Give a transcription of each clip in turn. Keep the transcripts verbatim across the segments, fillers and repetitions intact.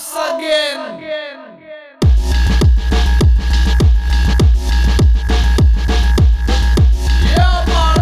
once again. Yeah, man.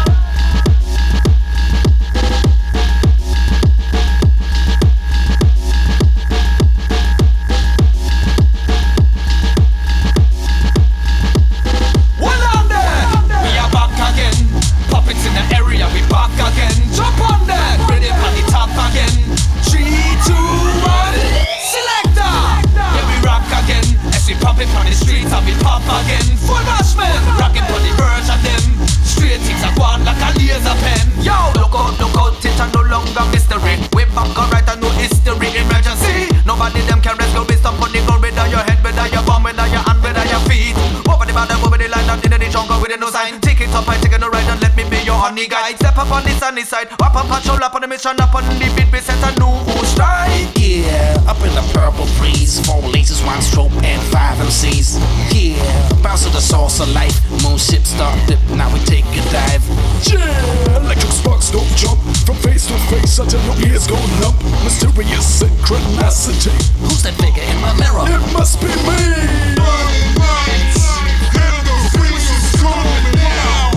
Well on there. We are back again. Puppets in the area, we back again. Jump on that. Ready on the top again. Three, two, one. Selector. Yeah, we rock again. As we pump it on the streets and we pop again. Full bashment. Rocking for the verge of them. Straight things are gone like a laser pen. Yo, look out, look out, it's no longer mystery. We back alright, a new history emergency. Nobody them can rescue based up on the ground. Whether your head, whether your bum, whether your hand, whether your feet. Over the border, over the line, down in the jungle with a no sign. Take it up, I take it no ride and let me be your honey guide. Step up on the sunny side, wrap up patrol up on the mission, up on the beat, we set a new strike. Yeah, up in the purple breeze, four lasers, one stroke, and five M Cs. Yeah, bounce to the source of life. Moon ship start dip, now we take a dive. Yeah, electric sparks don't jump from face to face until your ears go numb. Mysterious synchronicity. Who's that figure in my mirror? It must be me. Burning lights, and the freezes coming down.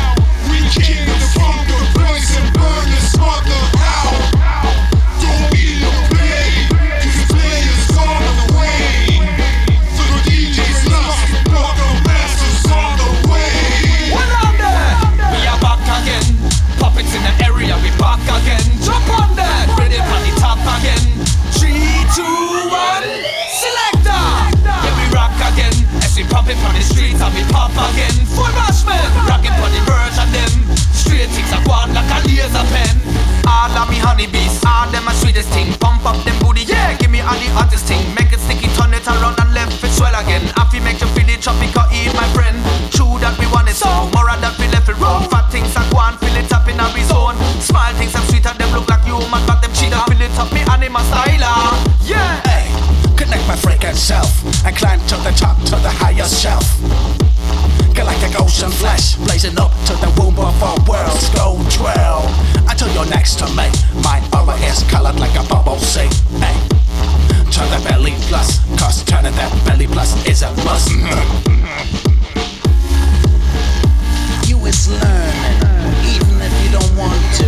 We came from the place and burn this mother out. Don't be afraid, cause the players on the way. So the D J's lost, but the masters on the way. Well on there. We are back again. Puppets in the area, we back again. Jump on that. Ready on the top again. Three, two, one. Selector. Yeah, we rock again. As we pump it on the streets and we pop again. Full bashment. Rocking for the verge of them. Straight things are gone like a laser pen. All of me honeybees, all them are sweetest thing. Pump up them booty, yeah, give me all the hottest thing. Make it sticky, turn it around and left it swell again. Happy make you feel it tropical heat, my friend. True that we want it so, more of that we left it wrong. Fat things are gone, fill it up in our zone. Small things are sweeter, them look like human, but them cheater. Fill it up, me animal styler, yeah. Hey, connect my freaking self and climb to the top, to the highest shelf. Galactic ocean flash, blazing up to the womb of our worlds. Go trail until you're next to me. My aura is colored like a bubble sea. Hey, turn the belly plus, cause turning that belly plus is a must. You is learning, even if you don't want to.